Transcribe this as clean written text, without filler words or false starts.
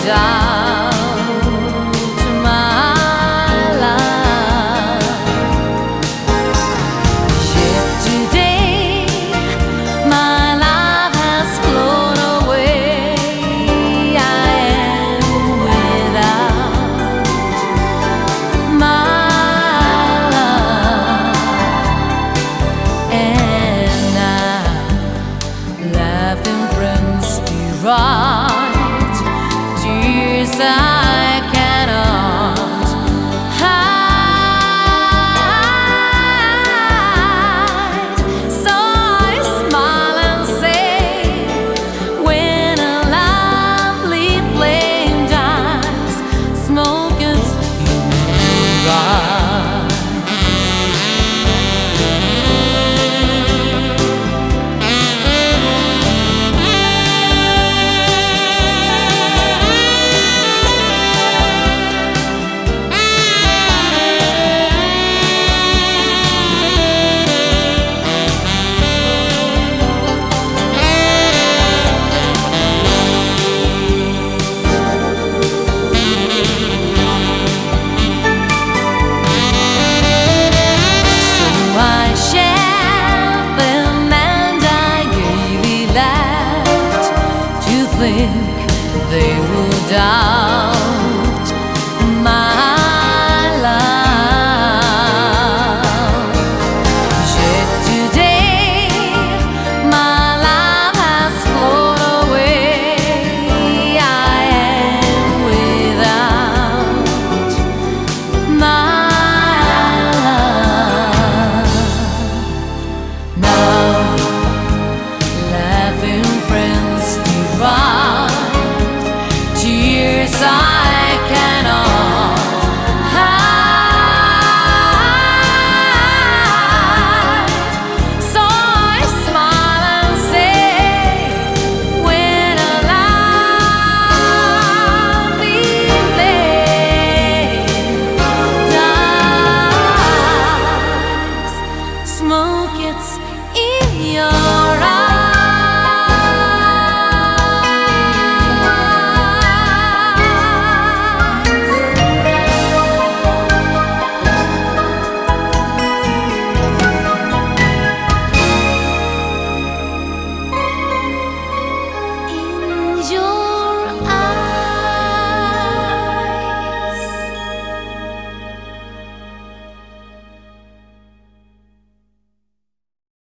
doubt my love. Yet today my love has flown away. I am without my love, and now laughing friends be right, tears I cannot hide. So I smile and say, when a lovely flame dies, smoke is in your eyes. I shared them and I gaily laughed to think they would die.